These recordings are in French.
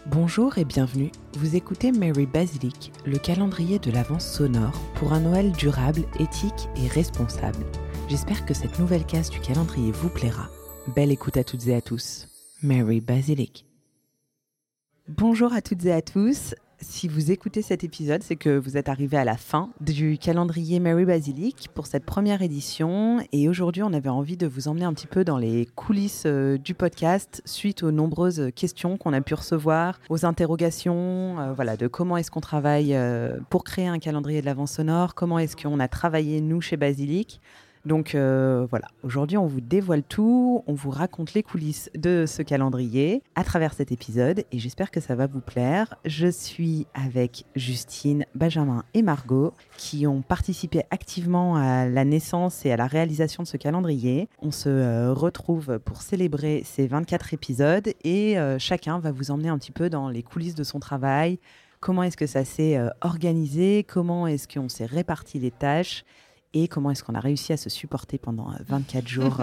Bonjour et bienvenue, vous écoutez Mary Basilic, le calendrier de l'Avent sonore pour un Noël durable, éthique et responsable. J'espère que cette nouvelle case du calendrier vous plaira. Belle écoute à toutes et à tous. Mary Basilic. Bonjour à toutes et à tous. Si vous écoutez cet épisode, c'est que vous êtes arrivés à la fin du calendrier Mary Basilic pour cette première édition. Et aujourd'hui, on avait envie de vous emmener un petit peu dans les coulisses du podcast suite aux nombreuses questions qu'on a pu recevoir, aux interrogations, de comment est-ce qu'on travaille pour créer un calendrier de l'Avent sonore, comment est-ce qu'on a travaillé nous chez Basilic. Donc aujourd'hui on vous dévoile tout, on vous raconte les coulisses de ce calendrier à travers cet épisode et j'espère que ça va vous plaire. Je suis avec Justine, Benjamin et Margot qui ont participé activement à la naissance et à la réalisation de ce calendrier. On se retrouve pour célébrer ces 24 épisodes et chacun va vous emmener un petit peu dans les coulisses de son travail. Comment est-ce que ça s'est organisé, comment est-ce qu'on s'est réparti les tâches et comment est-ce qu'on a réussi à se supporter pendant 24 jours,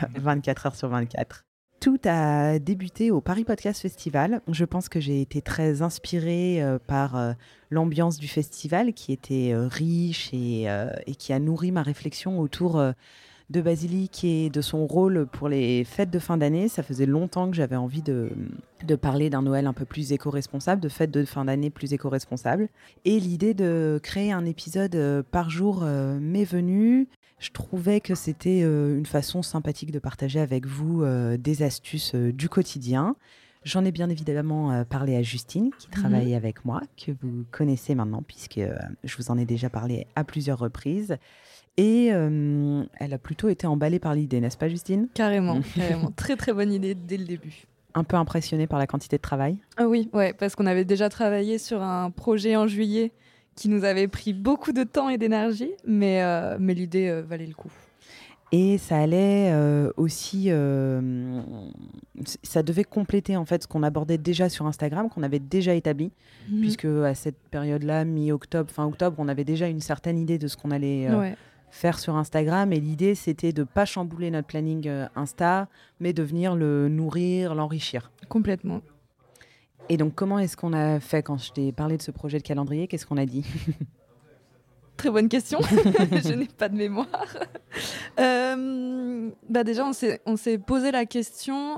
24 heures sur 24. Tout a débuté au Paris Podcast Festival. Je pense que j'ai été très inspirée par l'ambiance du festival qui était riche et qui a nourri ma réflexion autour de Basilic et de son rôle pour les fêtes de fin d'année. Ça faisait longtemps que j'avais envie de parler d'un Noël un peu plus éco-responsable, de fêtes de fin d'année plus éco-responsables. Et l'idée de créer un épisode par jour m'est venue. Je trouvais que c'était une façon sympathique de partager avec vous des astuces du quotidien. J'en ai bien évidemment parlé à Justine, qui travaille avec moi, que vous connaissez maintenant, puisque je vous en ai déjà parlé à plusieurs reprises. Et elle a plutôt été emballée par l'idée, n'est-ce pas Justine ? Carrément. Très très bonne idée dès le début. Un peu impressionnée par la quantité de travail ? Ah oui, ouais, parce qu'on avait déjà travaillé sur un projet en juillet qui nous avait pris beaucoup de temps et d'énergie, mais l'idée valait le coup. Et ça allait aussi, ça devait compléter en fait ce qu'on abordait déjà sur Instagram, qu'on avait déjà établi, puisque à cette période-là, mi-octobre, fin octobre, on avait déjà une certaine idée de ce qu'on allait faire sur Instagram. Et l'idée, c'était de ne pas chambouler notre planning Insta, mais de venir le nourrir, l'enrichir. Complètement. Et donc, comment est-ce qu'on a fait quand je t'ai parlé de ce projet de calendrier ? Qu'est-ce qu'on a dit ? Très bonne question. Je n'ai pas de mémoire. Déjà, on s'est posé la question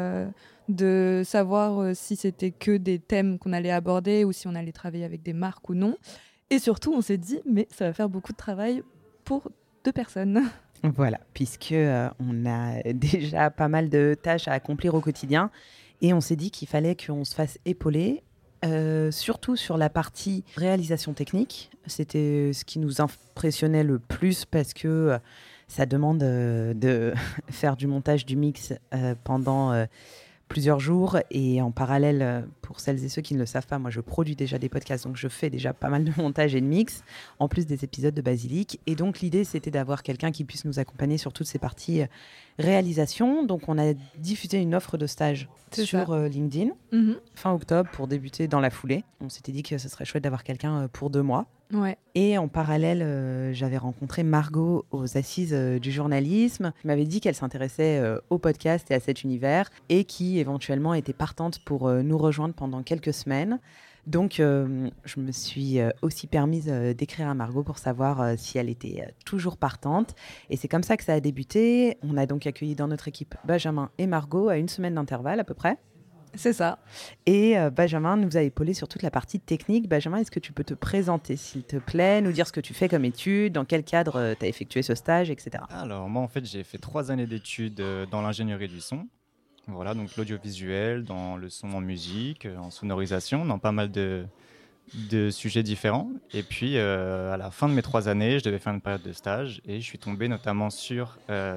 de savoir si c'était que des thèmes qu'on allait aborder ou si on allait travailler avec des marques ou non. Et surtout, on s'est dit, mais ça va faire beaucoup de travail pour 2 personnes. Voilà, puisque on a déjà pas mal de tâches à accomplir au quotidien. Et on s'est dit qu'il fallait qu'on se fasse épauler. Surtout sur la partie réalisation technique. C'était ce qui nous impressionnait le plus parce que ça demande de faire du montage du mix pendant plusieurs jours et en parallèle, pour celles et ceux qui ne le savent pas, moi je produis déjà des podcasts, donc je fais déjà pas mal de montage et de mix, en plus des épisodes de Basilic. Et donc l'idée c'était d'avoir quelqu'un qui puisse nous accompagner sur toutes ces parties réalisation. Donc on a diffusé une offre de stage sur LinkedIn fin octobre pour débuter dans la foulée. On s'était dit que ce serait chouette d'avoir quelqu'un pour 2 mois. Ouais. Et en parallèle, j'avais rencontré Margot aux assises du journalisme, qui m'avait dit qu'elle s'intéressait au podcast et à cet univers et qui éventuellement était partante pour nous rejoindre pendant quelques semaines. Donc, je me suis aussi permise d'écrire à Margot pour savoir si elle était toujours partante. Et c'est comme ça que ça a débuté. On a donc accueilli dans notre équipe Benjamin et Margot à 1 semaine d'intervalle à peu près. C'est ça. Et Benjamin nous a épaulé sur toute la partie technique. Benjamin, est-ce que tu peux te présenter, s'il te plaît, nous dire ce que tu fais comme études, dans quel cadre tu as effectué ce stage, etc. Alors, moi, en fait, j'ai fait 3 années d'études dans l'ingénierie du son. Voilà, donc l'audiovisuel, dans le son en musique, en sonorisation, dans pas mal de sujets différents. Et puis, à la fin de mes 3 années, je devais faire une période de stage et je suis tombé notamment sur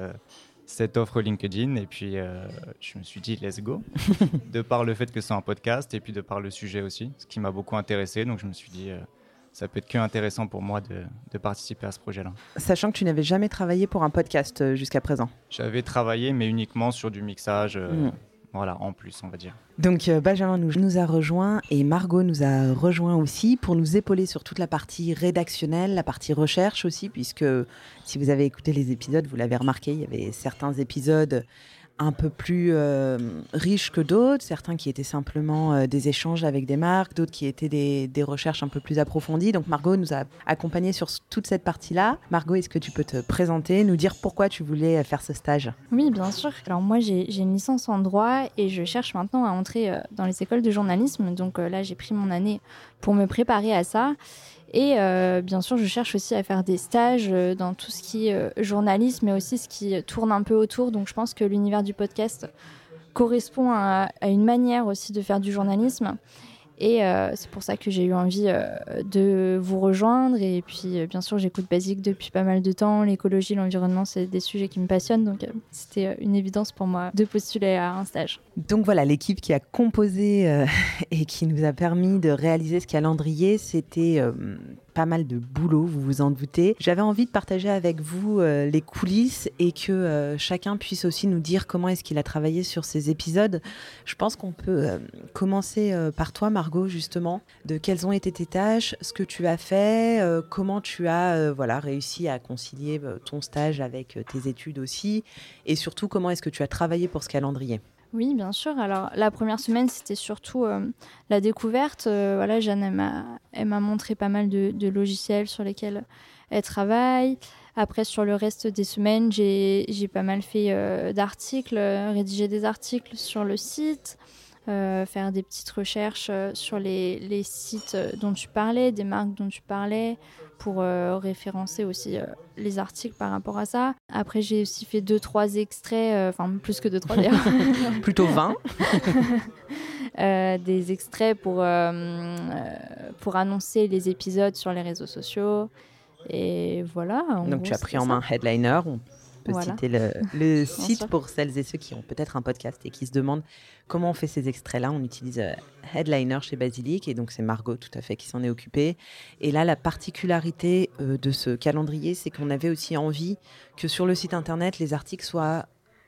cette offre LinkedIn. Et puis, je me suis dit, let's go, de par le fait que c'est un podcast et puis de par le sujet aussi, ce qui m'a beaucoup intéressé. Donc, je me suis dit, ça peut être que intéressant pour moi de participer à ce projet-là. Sachant que tu n'avais jamais travaillé pour un podcast jusqu'à présent. J'avais travaillé, mais uniquement sur du mixage, voilà, en plus, on va dire. Donc, Benjamin nous a rejoint et Margot nous a rejoint aussi pour nous épauler sur toute la partie rédactionnelle, la partie recherche aussi, puisque si vous avez écouté les épisodes, vous l'avez remarqué, il y avait certains épisodes un peu plus riches que d'autres, certains qui étaient simplement des échanges avec des marques, d'autres qui étaient des recherches un peu plus approfondies. Donc Margot nous a accompagnés sur toute cette partie-là. Margot, est-ce que tu peux te présenter, nous dire pourquoi tu voulais faire ce stage ? Oui, bien sûr. Alors moi, j'ai une licence en droit et je cherche maintenant à entrer dans les écoles de journalisme. Donc là, j'ai pris mon année pour me préparer à ça. Et bien sûr, je cherche aussi à faire des stages dans tout ce qui est journalisme, mais aussi ce qui tourne un peu autour. Donc je pense que l'univers du podcast correspond à une manière aussi de faire du journalisme. Et c'est pour ça que j'ai eu envie de vous rejoindre. Et puis, bien sûr, j'écoute Basique depuis pas mal de temps. L'écologie, l'environnement, c'est des sujets qui me passionnent. Donc, c'était une évidence pour moi de postuler à un stage. Donc voilà, l'équipe qui a composé et qui nous a permis de réaliser ce calendrier, c'était pas mal de boulot, vous vous en doutez. J'avais envie de partager avec vous les coulisses et que chacun puisse aussi nous dire comment est-ce qu'il a travaillé sur ces épisodes. Je pense qu'on peut commencer par toi, Margot, justement, de quelles ont été tes tâches, ce que tu as fait, comment tu as réussi à concilier ton stage avec tes études aussi, et surtout comment est-ce que tu as travaillé pour ce calendrier. Oui, bien sûr. Alors, la première semaine, c'était surtout la découverte. Jeanne, elle m'a montré pas mal de logiciels sur lesquels elle travaille. Après, sur le reste des semaines, j'ai pas mal fait d'articles, rédiger des articles sur le site, faire des petites recherches sur les sites dont tu parlais, des marques dont tu parlais, pour référencer aussi les articles par rapport à ça. Après, j'ai aussi fait 2-3 extraits, plus que 2-3 d'ailleurs. Plutôt 20. Des extraits pour annoncer les épisodes sur les réseaux sociaux. Et voilà. Donc, tu as pris en main Headliner. On peut citer le site pour celles et ceux qui ont peut-être un podcast et qui se demandent comment on fait ces extraits-là. On utilise Headliner chez Basilic, et donc c'est Margot tout à fait qui s'en est occupée. Et là, la particularité de ce calendrier, c'est qu'on avait aussi envie que sur le site internet, les articles soient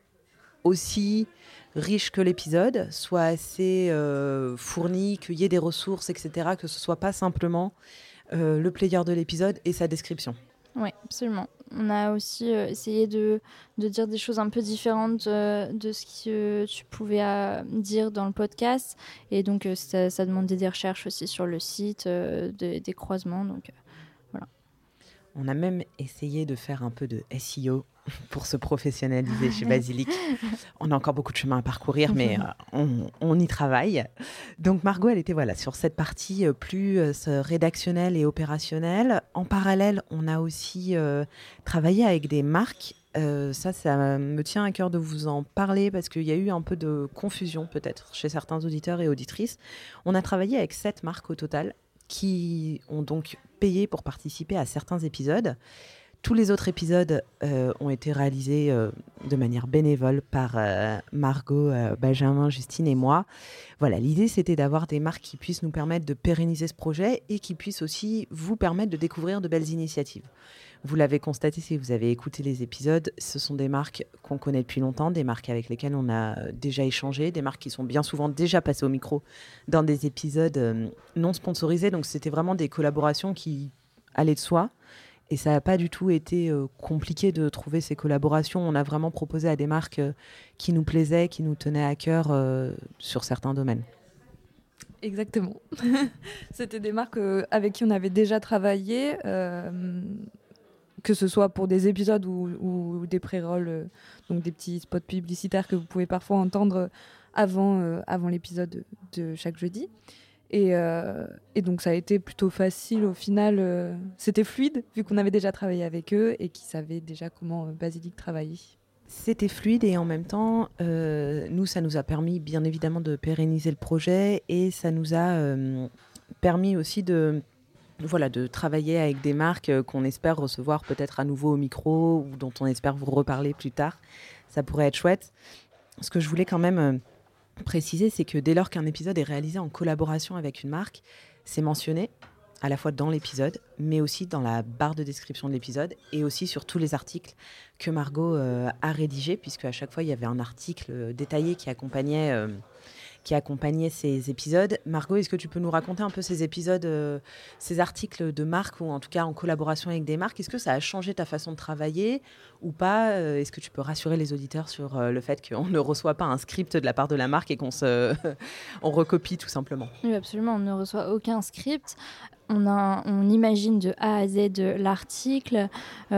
aussi riches que l'épisode, soient assez fournis, qu'il y ait des ressources, etc., que ce soit pas simplement le player de l'épisode et sa description. Oui, absolument. On a aussi essayé de dire des choses un peu différentes de ce que tu pouvais dire dans le podcast. Et donc, ça demandait des recherches aussi sur le site, des croisements. Donc, voilà. On a même essayé de faire un peu de SEO pour se professionnaliser chez Basilic. On a encore beaucoup de chemin à parcourir, mais on y travaille. Donc Margot, elle était sur cette partie plus rédactionnelle et opérationnelle. En parallèle, on a aussi travaillé avec des marques. Ça me tient à cœur de vous en parler parce qu'il y a eu un peu de confusion peut-être chez certains auditeurs et auditrices. On a travaillé avec 7 marques au total qui ont donc payé pour participer à certains épisodes. Tous les autres épisodes ont été réalisés de manière bénévole par Margot, Benjamin, Justine et moi. Voilà, l'idée, c'était d'avoir des marques qui puissent nous permettre de pérenniser ce projet et qui puissent aussi vous permettre de découvrir de belles initiatives. Vous l'avez constaté si vous avez écouté les épisodes, ce sont des marques qu'on connaît depuis longtemps, des marques avec lesquelles on a déjà échangé, des marques qui sont bien souvent déjà passées au micro dans des épisodes non sponsorisés. Donc, c'était vraiment des collaborations qui allaient de soi. Et ça n'a pas du tout été compliqué de trouver ces collaborations. On a vraiment proposé à des marques qui nous plaisaient, qui nous tenaient à cœur sur certains domaines. Exactement. C'était des marques avec qui on avait déjà travaillé, que ce soit pour des épisodes ou des pré-rolls, donc des petits spots publicitaires que vous pouvez parfois entendre avant l'épisode de chaque jeudi. Et donc ça a été plutôt facile au final. C'était fluide vu qu'on avait déjà travaillé avec eux et qu'ils savaient déjà comment Basilic travaillait. C'était fluide et en même temps, nous, ça nous a permis bien évidemment de pérenniser le projet et ça nous a permis aussi de travailler avec des marques qu'on espère recevoir peut-être à nouveau au micro ou dont on espère vous reparler plus tard. Ça pourrait être chouette. Ce que je voulais quand même préciser, c'est que dès lors qu'un épisode est réalisé en collaboration avec une marque, c'est mentionné à la fois dans l'épisode, mais aussi dans la barre de description de l'épisode et aussi sur tous les articles que Margot a rédigés, puisque à chaque fois, il y avait un article détaillé qui accompagnait qui accompagnait ces épisodes. Margot, est-ce que tu peux nous raconter un peu ces épisodes, ces articles de marque, ou en tout cas en collaboration avec des marques? Est-ce que ça a changé ta façon de travailler ou pas? Est-ce que tu peux rassurer les auditeurs sur le fait qu'on ne reçoit pas un script de la part de la marque et qu'on on recopie tout simplement? Oui, absolument, on ne reçoit aucun script. On imagine de A à Z l'article.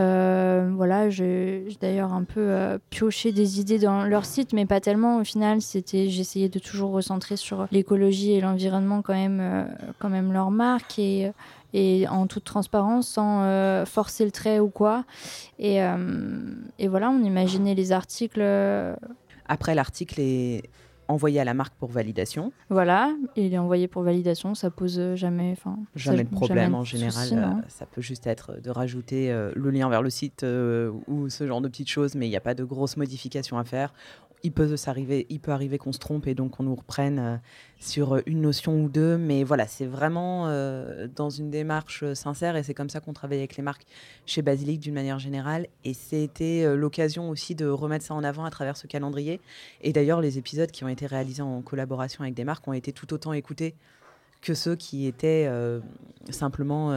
Voilà, j'ai d'ailleurs un peu pioché des idées dans leur site, mais pas tellement. Au final, j'essayais de toujours recentrer sur l'écologie et l'environnement quand même leur marque, et en toute transparence, sans forcer le trait ou quoi. Et voilà, on imaginait les articles. Après, l'article est envoyé à la marque pour validation. Voilà, il est envoyé pour validation, ça pose jamais de problème jamais en général. Souci, ça peut juste être de rajouter le lien vers le site ou ce genre de petites choses, mais il n'y a pas de grosses modifications à faire. Il peut arriver qu'on se trompe et donc qu'on nous reprenne sur une notion ou deux. Mais voilà, c'est vraiment dans une démarche sincère, et c'est comme ça qu'on travaille avec les marques chez Basilic d'une manière générale. Et c'était l'occasion aussi de remettre ça en avant à travers ce calendrier. Et d'ailleurs, les épisodes qui ont été réalisés en collaboration avec des marques ont été tout autant écoutés que ceux qui étaient simplement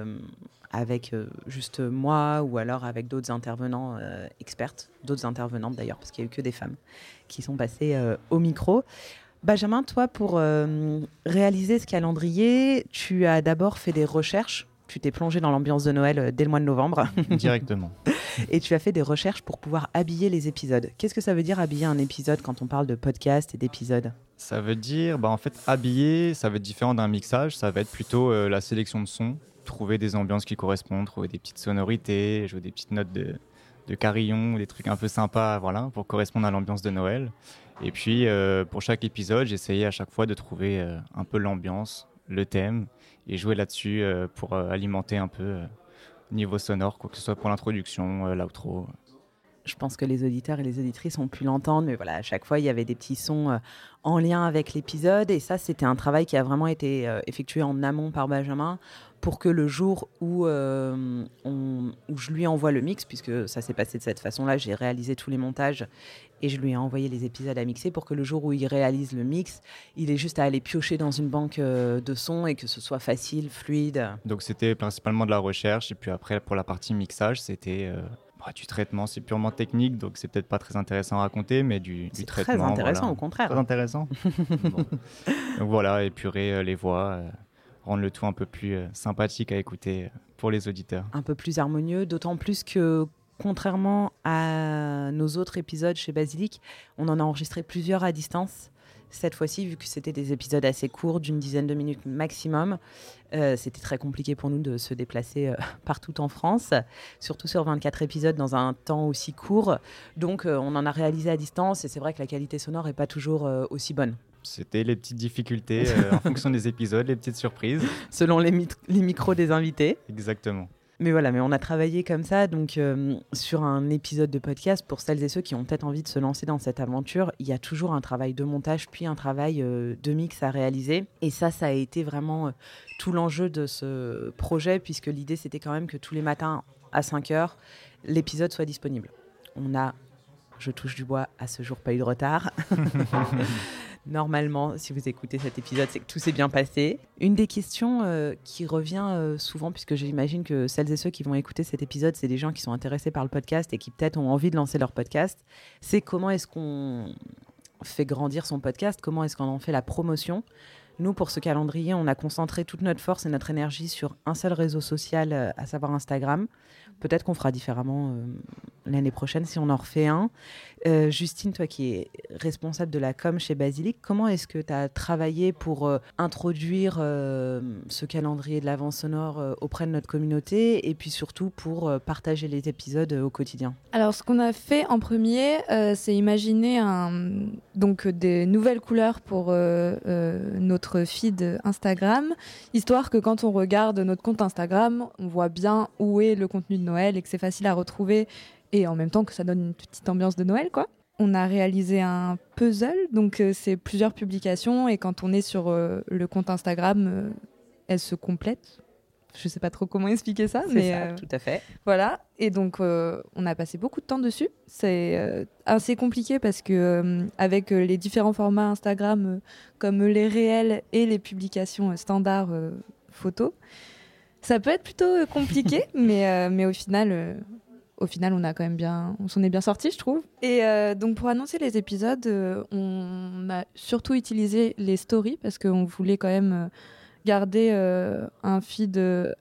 avec juste moi, ou alors avec d'autres intervenants expertes, d'autres intervenantes d'ailleurs, parce qu'il n'y a eu que des femmes qui sont passées au micro. Benjamin, toi, pour réaliser ce calendrier, tu as d'abord fait des recherches. Tu t'es plongé dans l'ambiance de Noël dès le mois de novembre. Directement. Et tu as fait des recherches pour pouvoir habiller les épisodes. Qu'est-ce que ça veut dire habiller un épisode quand on parle de podcast et d'épisodes? Ça veut dire, en fait, habiller, ça va être différent d'un mixage. Ça va être plutôt la sélection de sons, trouver des ambiances qui correspondent, trouver des petites sonorités, jouer des petites notes de carillon, des trucs un peu sympas, voilà, pour correspondre à l'ambiance de Noël. Et puis, pour chaque épisode, j'essayais à chaque fois de trouver un peu l'ambiance, le thème, et jouer là-dessus pour alimenter un peu niveau sonore, quoi que ce soit pour l'introduction, l'outro. Je pense que les auditeurs et les auditrices ont pu l'entendre, mais voilà, à chaque fois, il y avait des petits sons en lien avec l'épisode. Et ça, c'était un travail qui a vraiment été effectué en amont par Benjamin pour que le jour où je lui envoie le mix, puisque ça s'est passé de cette façon-là, j'ai réalisé tous les montages et je lui ai envoyé les épisodes à mixer, pour que le jour où il réalise le mix, il ait juste à aller piocher dans une banque de sons et que ce soit facile, fluide. Donc, c'était principalement de la recherche. Et puis après, pour la partie mixage, c'était... du traitement, c'est purement technique, donc c'est peut-être pas très intéressant à raconter, mais du traitement. Très intéressant, voilà. au contraire. Très intéressant. Bon. Donc voilà, épurer les voix, rendre le tout un peu plus sympathique à écouter pour les auditeurs. Un peu plus harmonieux, d'autant plus que, contrairement à nos autres épisodes chez Basilic, on en a enregistré plusieurs à distance. Cette fois-ci, vu que c'était des épisodes assez courts, d'une dizaine de minutes maximum, c'était très compliqué pour nous de se déplacer partout en France, surtout sur 24 épisodes dans un temps aussi court. Donc, on en a réalisé à distance, et c'est vrai que la qualité sonore n'est pas toujours aussi bonne. C'était les petites difficultés en fonction des épisodes, les petites surprises. Selon les micros des invités. Exactement. Mais voilà, mais on a travaillé comme ça, donc sur un épisode de podcast, pour celles et ceux qui ont peut-être envie de se lancer dans cette aventure, il y a toujours un travail de montage, puis un travail de mix à réaliser. Et ça a été vraiment tout l'enjeu de ce projet, puisque l'idée, c'était quand même que tous les matins, à 5h, l'épisode soit disponible. On a, je touche du bois, à ce jour pas eu de retard. Normalement, si vous écoutez cet épisode, c'est que tout s'est bien passé. Une des questions qui revient souvent, puisque j'imagine que celles et ceux qui vont écouter cet épisode, c'est des gens qui sont intéressés par le podcast et qui peut-être ont envie de lancer leur podcast, c'est comment est-ce qu'on fait grandir son podcast, comment est-ce qu'on en fait la promotion. Nous, pour ce calendrier, on a concentré toute notre force et notre énergie sur un seul réseau social, à savoir Instagram. Peut-être qu'on fera différemment l'année prochaine si on en refait un. Justine, toi qui es responsable de la com chez Basilic, comment est-ce que tu as travaillé pour introduire ce calendrier de l'Avent sonore auprès de notre communauté, et puis surtout pour partager les épisodes au quotidien? Alors, ce qu'on a fait en premier, c'est imaginer donc des nouvelles couleurs pour notre feed Instagram, histoire que quand on regarde notre compte Instagram, on voit bien où est le contenu de Noël et que c'est facile à retrouver, et en même temps que ça donne une petite ambiance de Noël, quoi. On a réalisé un puzzle, donc c'est plusieurs publications, et quand on est sur le compte Instagram, elles se complètent. Je ne sais pas trop comment expliquer ça, C'est ça, tout à fait. Voilà. Et donc, on a passé beaucoup de temps dessus. C'est assez compliqué parce que avec les différents formats Instagram, comme les réels et les publications standards photos, ça peut être plutôt compliqué, mais au final, on s'en est bien sorti, je trouve. Et donc, pour annoncer les épisodes, on a surtout utilisé les stories parce qu'on voulait quand même garder un feed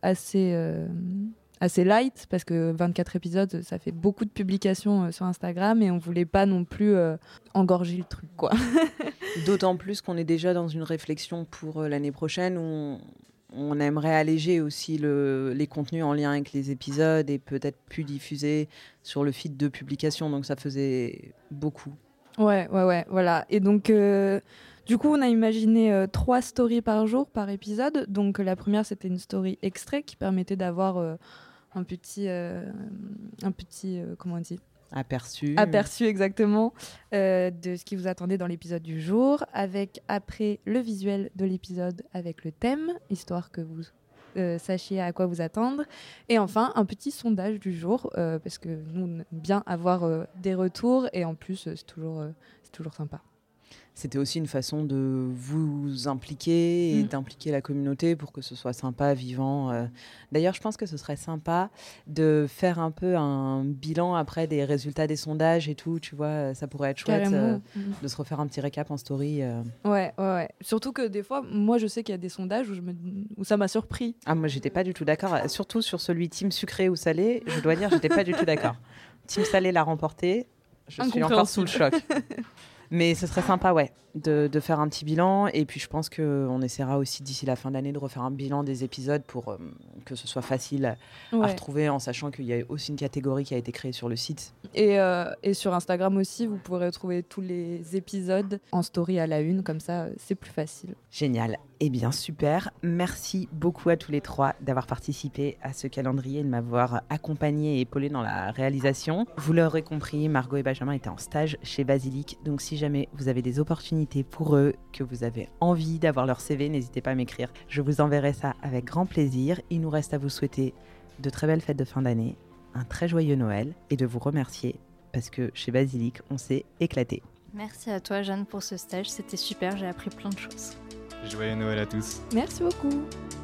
assez light, parce que 24 épisodes, ça fait beaucoup de publications sur Instagram et on voulait pas non plus engorger le truc, quoi. D'autant plus qu'on est déjà dans une réflexion pour l'année prochaine où on aimerait alléger aussi les contenus en lien avec les épisodes et peut-être plus diffuser sur le feed de publication. Donc ça faisait beaucoup. Ouais, voilà. Et donc, du coup, on a imaginé 3 stories par jour, par épisode. Donc la première, c'était une story extrait qui permettait d'avoir un petit comment on dit ? Aperçu, exactement, de ce qui vous attendait dans l'épisode du jour, avec après le visuel de l'épisode avec le thème, histoire que vous sachiez à quoi vous attendre. Et enfin, un petit sondage du jour, parce que nous, on aime bien avoir des retours, et en plus, c'est toujours sympa. C'était aussi une façon de vous impliquer et d'impliquer la communauté pour que ce soit sympa, vivant. D'ailleurs, je pense que ce serait sympa de faire un peu un bilan après des résultats des sondages et tout. Tu vois, ça pourrait être chouette de se refaire un petit récap en story. Ouais. Surtout que des fois, moi, je sais qu'il y a des sondages où ça m'a surpris. Ah, moi, j'étais pas du tout d'accord. Surtout sur celui team sucré ou salé, je dois dire, j'étais pas du tout d'accord. Team salé l'a remporté. Je suis encore sous le choc. Mais ce serait sympa, de faire un petit bilan. Et puis, je pense qu'on essaiera aussi, d'ici la fin d'année, de refaire un bilan des épisodes pour que ce soit facile à retrouver, en sachant qu'il y a aussi une catégorie qui a été créée sur le site. Et sur Instagram aussi, vous pourrez retrouver tous les épisodes en story à la une. Comme ça, c'est plus facile. Génial. Eh bien, super. Merci beaucoup à tous les 3 d'avoir participé à ce calendrier, de m'avoir accompagné et épaulé dans la réalisation. Vous l'aurez compris, Margot et Benjamin étaient en stage chez Basilic. Donc, si jamais vous avez des opportunités pour eux, que vous avez envie d'avoir leur CV, n'hésitez pas à m'écrire. Je vous enverrai ça avec grand plaisir. Il nous reste à vous souhaiter de très belles fêtes de fin d'année, un très joyeux Noël et de vous remercier parce que chez Basilic, on s'est éclaté. Merci à toi, Jeanne, pour ce stage. C'était super, j'ai appris plein de choses. Joyeux Noël à tous. Merci beaucoup.